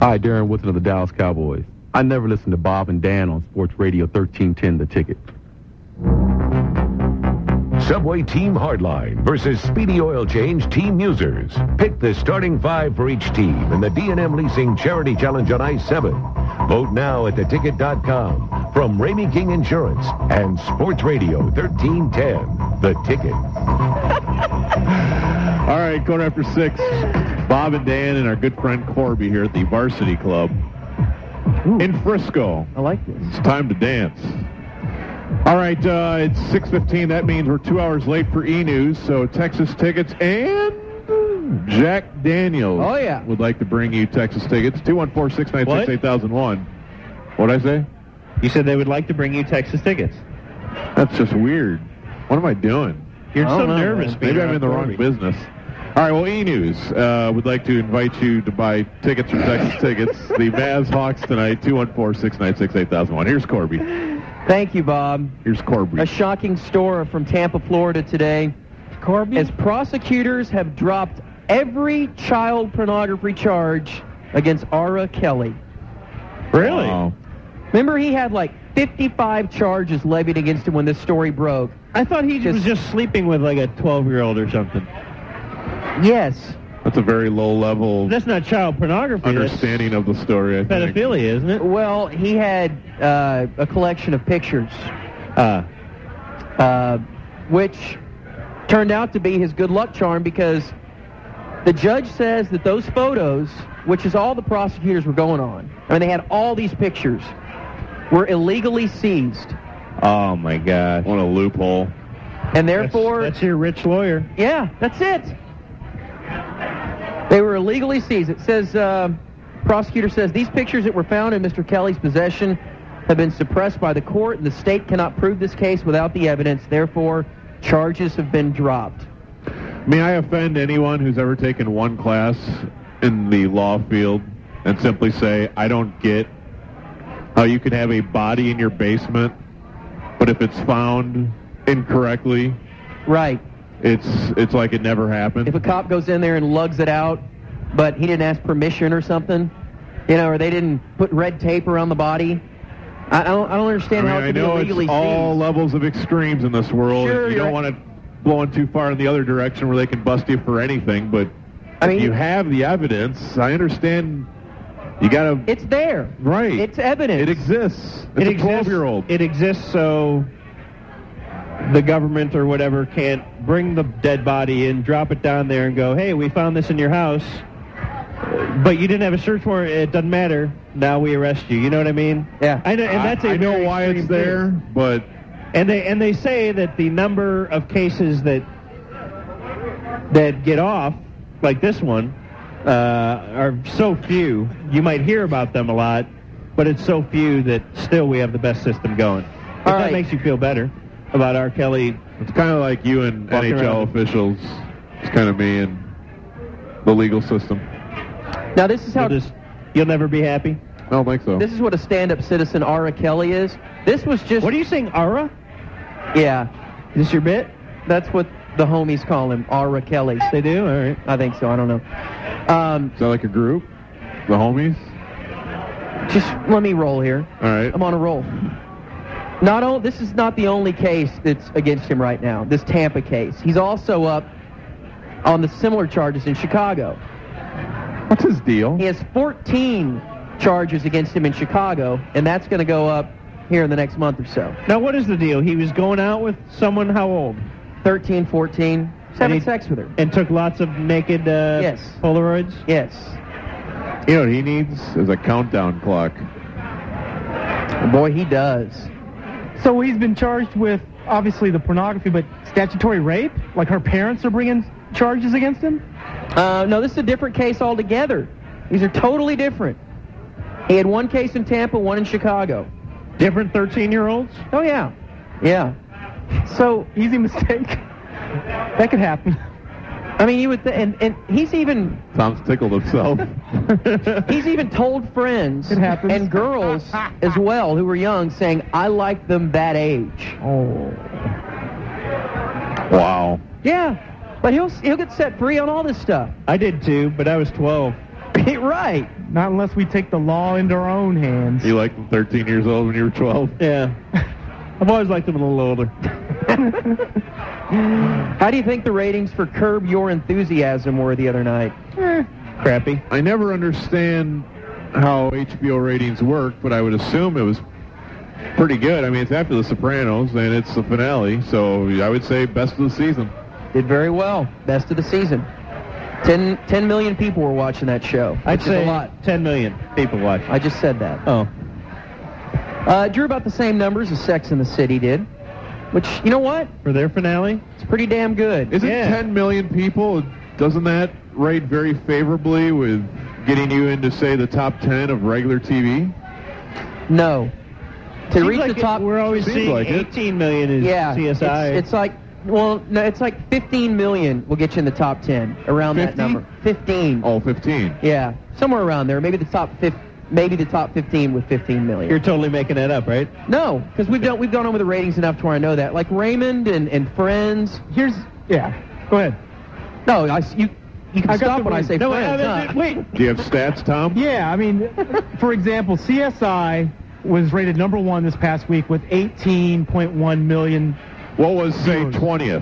Hi, Darren Woodson of the Dallas Cowboys. I never listened to Bob and Dan on Sports Radio 1310 The Ticket. Subway Team Hardline versus Speedy Oil Change Team Users. Pick the starting 5 for each team in the D&M Leasing Charity Challenge on I-7. Vote now at theticket.com from Ramey King Insurance and Sports Radio 1310 The Ticket. All right, quarter after 6. Bob and Dan and our good friend Corby here at the Varsity Club in Frisco. I like this. It's time to dance. All right, it's 6:15. That means we're 2 hours late for E-News. So Texas Tickets and Jack Daniels would like to bring you Texas Tickets. 214-696-8001. What'd I say? You said they would like to bring you Texas Tickets. That's just weird. What am I doing? You're so nervous. Maybe I'm in the wrong business. All right, well, E-News would like to invite you to buy tickets from Texas Tickets. The Mavs Hawks tonight, 214-696-8001. Here's Corby. Thank you, Bob. Here's Corby. A shocking story from Tampa, Florida today. Corby? As prosecutors have dropped every child pornography charge against Ara Kelly. Really? Wow. Remember, he had like 55 charges levied against him when this story broke. I thought he was just sleeping with like a 12-year-old or something. Yes. That's a very low-level That's not child pornography. understanding of the story, I think. Pedophilia, isn't it? Well, he had a collection of pictures, which turned out to be his good luck charm because the judge says that those photos, which is all the prosecutors were going on, I mean, they had all these pictures, were illegally seized. Oh, my gosh. What a loophole. And therefore... That's your rich lawyer. Yeah, that's it. They were illegally seized. It says, prosecutor says, these pictures that were found in Mr. Kelly's possession have been suppressed by the court, and the state cannot prove this case without the evidence. Therefore, charges have been dropped. May I offend anyone who's ever taken one class in the law field and simply say, I don't get how you can have a body in your basement, but if it's found incorrectly... Right. It's like it never happened. If a cop goes in there and lugs it out, but he didn't ask permission or something, or they didn't put red tape around the body, I don't understand how it can be illegally seized. I know it's all seized. levels of extremes in this world. Sure, you don't want it blowing too far in the other direction where they can bust you for anything, but if you have the evidence, I understand you got to... It's there. Right. It's evidence. It exists. It's a 12-year-old. It exists so the government or whatever can't bring the dead body in, drop it down there, and go, hey, we found this in your house, but you didn't have a search warrant. It doesn't matter. Now we arrest you. You know what I mean? Yeah. I know, and that's I know why it's there, but... And they say that the number of cases that get off, like this one, are so few. You might hear about them a lot, but it's so few that still we have the best system going. If that makes you feel better about R. Kelly. It's kind of like you and NHL officials. It's kind of me and the legal system. Now, this is how... You'll never be happy? I don't think so. This is what a stand-up citizen Ara Kelly is. This was just... What are you saying, Ara? Yeah. Is this your bit? That's what the homies call him, Ara Kelly. They do? All right. I think so. I don't know. Is that like a group? The homies? Just let me roll here. All right. I'm on a roll. This is not the only case that's against him right now, this Tampa case. He's also up on the similar charges in Chicago. What's his deal? He has 14 charges against him in Chicago, and that's going to go up here in the next month or so. Now, what is the deal? He was going out with someone how old? 13, 14. Having sex with her. And took lots of naked Polaroids? Yes. You know what he needs is a countdown clock. Boy, he does. So he's been charged with, obviously, the pornography, but statutory rape? Like her parents are bringing charges against him? No, this is a different case altogether. These are totally different. He had one case in Tampa, one in Chicago. Different 13-year-olds? Oh, yeah. Yeah. So, easy mistake. That could happen. I mean, you would, and he's even... Tom's tickled himself. He's even told friends and girls as well who were young, saying, I like them that age. Oh. Wow. Yeah. But he'll get set free on all this stuff. I did too, but I was 12. Right. Not unless we take the law into our own hands. You liked them 13 years old when you were 12? Yeah. I've always liked them a little older. How do you think the ratings for Curb Your Enthusiasm were the other night? Crappy. I never understand how HBO ratings work, but I would assume it was pretty good. I mean, it's after The Sopranos, and it's the finale, so I would say best of the season. Did very well. Best of the season. 10 million people were watching that show. I'd say a lot. 10 million people watching. I just said that. Oh. Drew about the same numbers as Sex and the City did, which, you know what? For their finale? It's pretty damn good. Isn't 10 million people, doesn't that rate very favorably with getting you into, say, the top 10 of regular TV? No. To Seems reach like the top... We're always seeing like 18 million is CSI. It's like... Well, no, it's like 15 million will get you in the top 10, around 50? that number. 15. Oh, 15. Yeah, somewhere around there. Maybe the top 15 with 15 million. You're totally making that up, right? No, because we've gone over the ratings enough to where I know that. Like Raymond and Friends. Yeah. Go ahead. No, you can stop when I say no, Friends. huh? Wait. Do you have stats, Tom? Yeah, I mean, for example, CSI was rated number 1 this past week with 18.1 million. What was, say, 20th?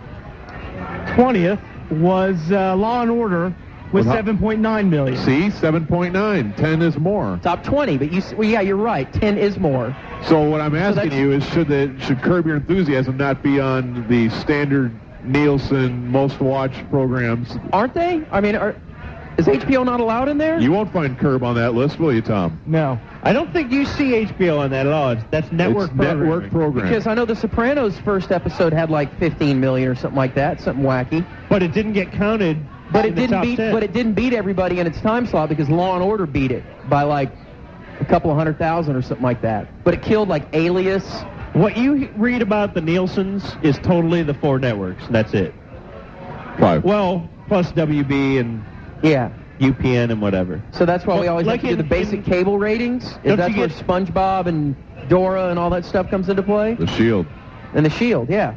20th was Law and Order with 7.9 million. See, 7.9. 10 is more. Top 20, but yeah, you're right. 10 is more. So what I'm asking you is, should Curb Your Enthusiasm not be on the standard Nielsen most-watched programs? Aren't they? I mean, is HBO not allowed in there? You won't find Curb on that list, will you, Tom? No. I don't think you see HBO on that at all. That's network programming. Network program. Because I know The Sopranos' first episode had like 15 million or something like that, something wacky. But it didn't get counted. But it didn't beat everybody in its time slot because Law and Order beat it by like a couple of 100,000 or something like that. But it killed like Alias. What you read about the Nielsen's is totally the 4 networks. That's it. 5. Well, plus WB and Yeah. UPN and whatever. So that's why we always have to do the basic cable ratings. Is that's where SpongeBob and Dora and all that stuff comes into play? The Shield. And The Shield, yeah.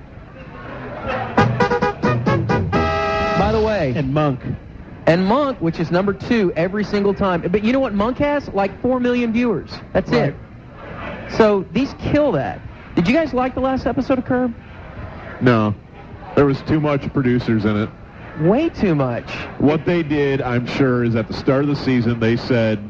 By the way. And Monk. And Monk, which is number 2 every single time. But you know what Monk has? Like 4 million viewers. That's it. So these kill that. Did you guys like the last episode of Curb? No. There was too much producers in it. Way too much. What they did, I'm sure, is at the start of the season, they said,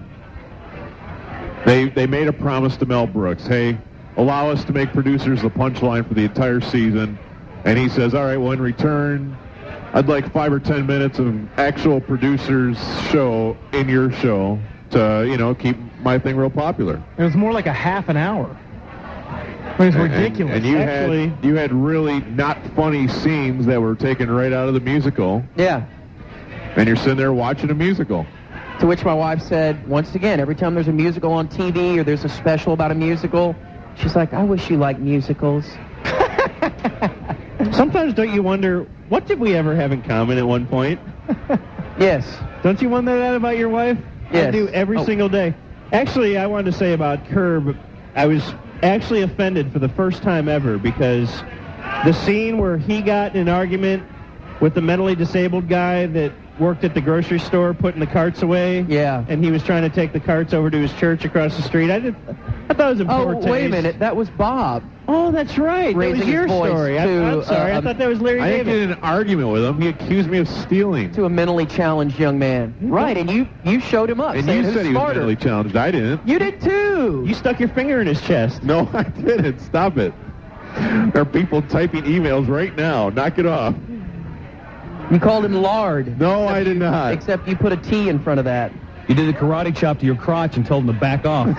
they made a promise to Mel Brooks. Hey, allow us to make producers the punchline for the entire season. And he says, all right, well, in return, I'd like 5 or 10 minutes of actual producers' show in your show to, keep my thing real popular. It was more like a half an hour. It was ridiculous. And you had really not funny scenes that were taken right out of the musical. Yeah. And you're sitting there watching a musical. To which my wife said, once again, every time there's a musical on TV or there's a special about a musical, she's like, I wish you liked musicals. Sometimes don't you wonder, what did we ever have in common at one point? Yes. Don't you wonder that about your wife? Yes. I do every single day. Actually, I wanted to say about Curb, I was actually offended for the first time ever because the scene where he got in an argument with the mentally disabled guy that worked at the grocery store putting the carts away. Yeah. And he was trying to take the carts over to his church across the street. I thought it was in poor taste. Wait a minute. That was Bob. Oh, that's right. That was your story. I'm sorry. I thought that was Larry David. I didn't get in an argument with him. He accused me of stealing. To a mentally challenged young man. Right, and you showed him up. And saying, you said he was mentally challenged. I didn't. You did too. You stuck your finger in his chest. No, I didn't. Stop it. There are people typing emails right now. Knock it off. You called him lard. No, I did not. Except you put a T in front of that. You did a karate chop to your crotch and told him to back off.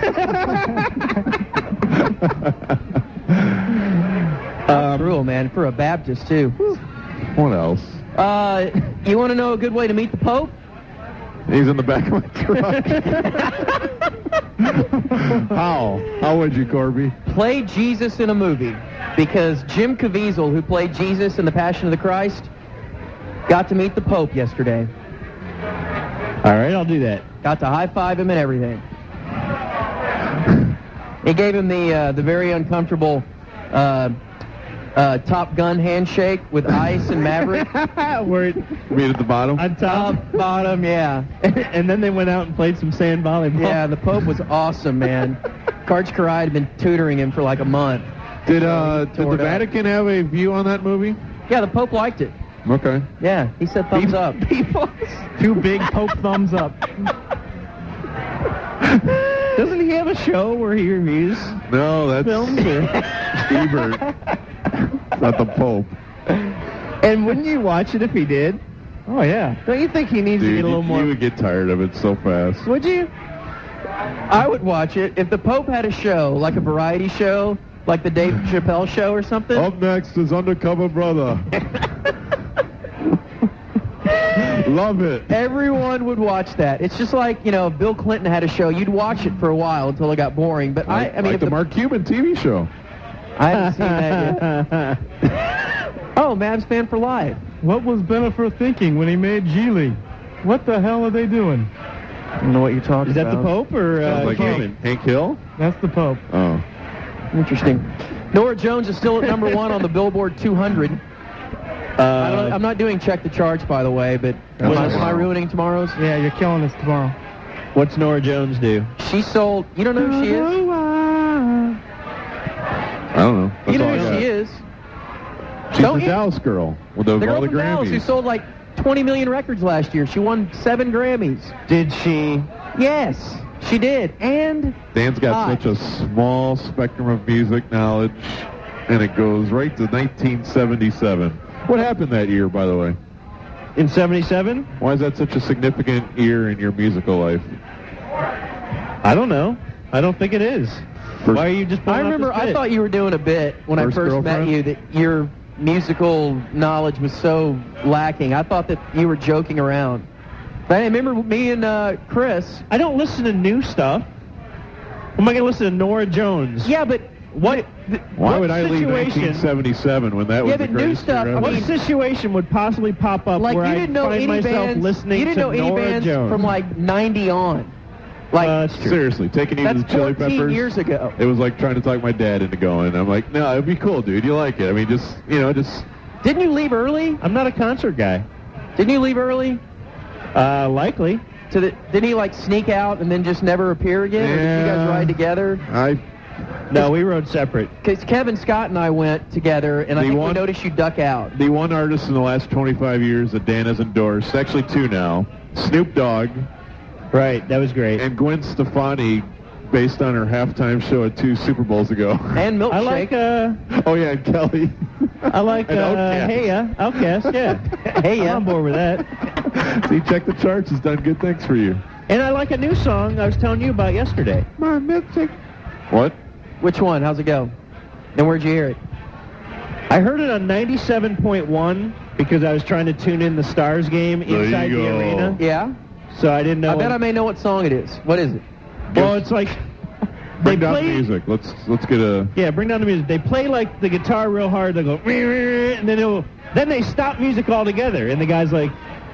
Cruel, man. For a Baptist, too. What else? You want to know a good way to meet the Pope? He's in the back of my truck. How would you, Corby? Play Jesus in a movie. Because Jim Caviezel, who played Jesus in The Passion of the Christ, got to meet the Pope yesterday. All right, I'll do that. Got to high-five him and everything. He gave him the very uncomfortable Top Gun handshake with Ice and Maverick. Where it, Meet at the bottom? on top. Bottom, yeah. And then they went out and played some sand volleyball. Yeah, the Pope was awesome, man. Karch Karaid had been tutoring him for like a month. Did the tore it up. Vatican have a view on that movie? Yeah, the Pope liked it. Okay. Yeah, he said thumbs up. Two big Pope thumbs up. Doesn't he have a show where he reviews No, that's films? Ebert. Not the Pope. And wouldn't you watch it if he did? Oh, yeah. Don't you think he needs to Dude, get a little you more... would get tired of it so fast. Would you? I would watch it. If the Pope had a show, like a variety show, like the Dave Chappelle show or something. Up next is Undercover Brother. Love it. Everyone would watch that. It's just like, you know, if Bill Clinton had a show, you'd watch it for a while until it got boring. But I mean, like if the Mark Cuban TV show. I haven't seen that yet. Oh, Mavs fan for life. What was Bennifer thinking when he made Geely? What the hell are they doing? I don't know what you're talking Is that about. the Pope or Sounds like Cuban? Hank Hill? That's the Pope. Oh. Interesting. Nora Jones is still at number 1 on the Billboard 200. I'm not doing Check the Charts, by the way, but am I ruining tomorrow's? Yeah, you're killing us tomorrow. What's Nora Jones do? She sold... You don't know who she is? I don't know. That's You know all I who got. she is? She's Don't the you? Dallas girl with all The girl the from Dallas who Grammys. sold like 20 million records last year. She won 7 Grammys. Did she? Yes, she did. And Dan's got Hi. such a small spectrum of music knowledge, and it goes right to 1977. What happened that year, by the way? In 77? Why is that such a significant year in your musical life? I don't know. I don't think it is. First- Why are you just I pulling remember up this I bit? thought you were doing a bit when I First first met girlfriend? you that your musical knowledge was so lacking. I thought that you were joking around. But I remember me and Chris. I don't listen to new stuff. Am I going to listen to Nora Jones? Yeah, but What? Why what would I leave situation- 1977 when that was Yeah, the but new greatest stuff, year I ever? What mean- situation would possibly pop up like where you I didn't know find any myself bands. listening You didn't to know any Nora bands Jones? from like 90 on. Like That's true. Seriously, taking you to that's the Chili 14 Peppers. years ago. It was like trying to talk my dad into going. I'm like, no, it'd be cool, dude. You like it. I mean, just, just... Didn't you leave early? I'm not a concert guy. Didn't you leave early? Likely. Didn't he like sneak out and then just never appear again? Or did you guys Yeah. ride together? No, we rode separate. Because Kevin Scott and I went together, and I The think we one- noticed you duck out. The one artist in the last 25 years that Dan has endorsed, actually 2 now, Snoop Dogg Right, that was great. and Gwen Stefani, based on her halftime show at 2 Super Bowls ago. And Milkshake. I like, Oh, yeah, and Kelly. I like, And Outkast. hey, Outcast, yeah. Hey, I'm yeah. on board with that. See, Check the Charts has done good things for you. And I like a new song I was telling you about yesterday. My milkshake. What? Which one? How's it go? And where'd you hear it? I heard it on 97.1 because I was trying to tune in the Stars game There inside you the go. arena. Yeah? So I didn't know. I bet I may know what song it is. What is it? Well, it's like they Bring down the play. music. Let's get a... Yeah, bring down the music. They play like the guitar real hard. They go, and then they stop music altogether, and the guy's like,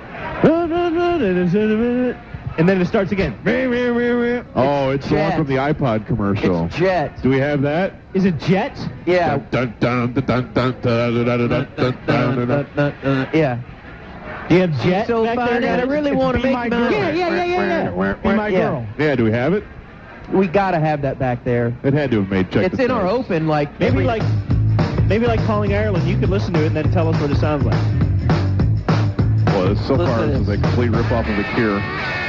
and then it starts again. Oh, it's the one Jet. from the iPod commercial. It's Jet. Do we have that? Is it Jet? Yeah. Dun, dun, dun, dun, dun, dun, dun, dun, dun, dun, dun, dun. Yeah. Do you have Jet So back fine there? that I really want to Be make My you Girl. mine. Yeah. Be my Yeah. girl. Yeah, do we have it? We gotta have that back there. It had to have made Check It's the in our Charts. open, like Maybe like Calling Ireland. You could listen to it and then tell us what it sounds like. Well, so Listen far to this is this. a complete rip-off of The Cure.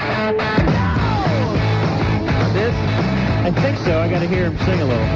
this. I think so. I got to hear him sing a little.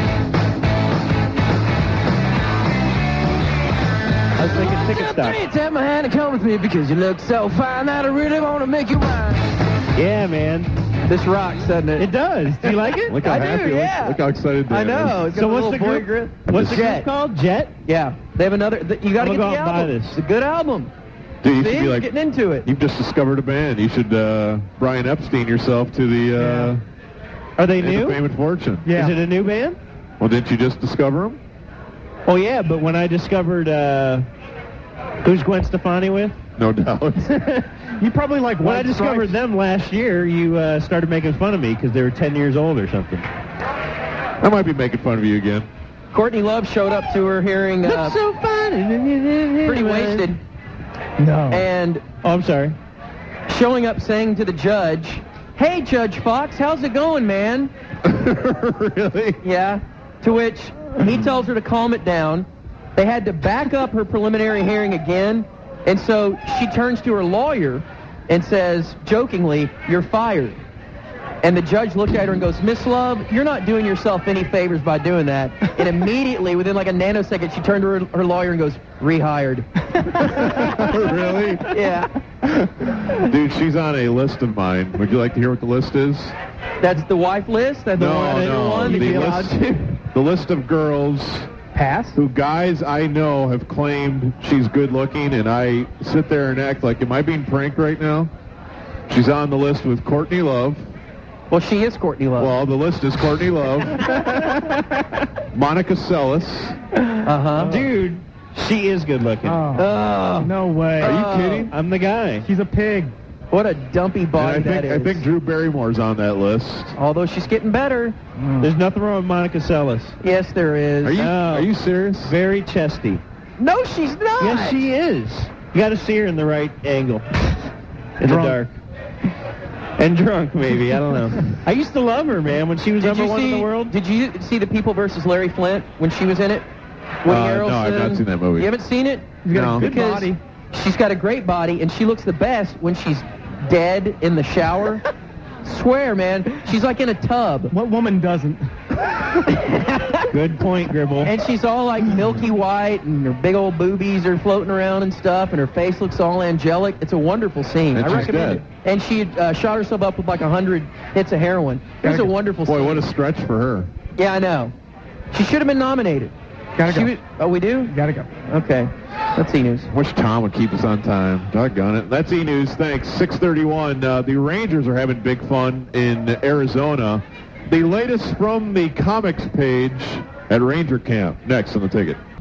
I was thinking ticket stop. Take my hand and come with me because you look so fine that I really want to make you mine. Yeah, man. This rocks, doesn't it? It does. Do you like it? Look how I do, happy, yeah. look how excited Dan I know. is. It's got So a what's little the boy group? grip. What's the Jet. group called? Jet? Yeah, they have another. You got to I'm get gonna the go out and buy album. this. It's a good album. Dude, you See, should be you're like, getting into it. you've just discovered a band. You should Brian Epstein yourself to the Are they End of new? Fame and Fortune. Yeah. Is it a new band? Well, didn't you just discover them? Oh, yeah, but when I discovered, who's Gwen Stefani with? No doubt. You probably like When I White discovered Stripes. them last year, you started making fun of me because they were 10 years old or something. I might be making fun of you again. Courtney Love showed up to her hearing so fun. pretty wasted. No. And I'm sorry. showing up saying to the judge, "Hey, Judge Fox, how's it going, man?" Really? Yeah. To which he tells her to calm it down. They had to back up her preliminary hearing again, and so she turns to her lawyer and says, jokingly, "You're fired." And the judge looked at her and goes, "Miss Love, you're not doing yourself any favors by doing that." And immediately, within like a nanosecond, she turned to her lawyer and goes, "Rehired." Really? Yeah. Dude, she's on a list of mine. Would you like to hear what the list is? That's the wife list? That's the one? The list of girls who guys I know have claimed she's good looking, and I sit there and act like, am I being pranked right now? She's on the list with Courtney Love. Well, she is Courtney Love. Well, the list is Courtney Love, Monica Seles. Uh-huh. Dude, she is good looking. Oh, no way. Are you kidding? I'm the guy. She's a pig. What a dumpy body that is. I think Drew Barrymore's on that list. Although she's getting better. There's nothing wrong with Monica Seles. Yes, there is. Are you serious? Very chesty. No, she's not. Yes, she is. You got to see her in the right angle. In the dark. And drunk, maybe. I don't know. I used to love her, man, when she was number one in the world. Did you see The People versus Larry Flint when she was in it? Woody Harrelson. No, I've not seen that movie. You haven't seen it? She's got a good Because body. she's got a great body, and she looks the best when she's dead in the shower. Swear, man. She's like in a tub. What woman doesn't? Good point, Gribble. And she's all like milky white, and her big old boobies are floating around and stuff, and her face looks all angelic. It's a wonderful scene. And I she's recommend dead. it. And she shot herself up with like 100 hits of heroin. It was a wonderful scene. Boy, what a stretch for her. Yeah, I know. She should have been nominated. Gotta go. Oh, we do? Gotta go. Okay. That's E-News. Wish Tom would keep us on time. Doggone it. That's E-News. Thanks. 6:31. The Rangers are having big fun in Arizona. The latest from the comics page at Ranger Camp. Next on the ticket.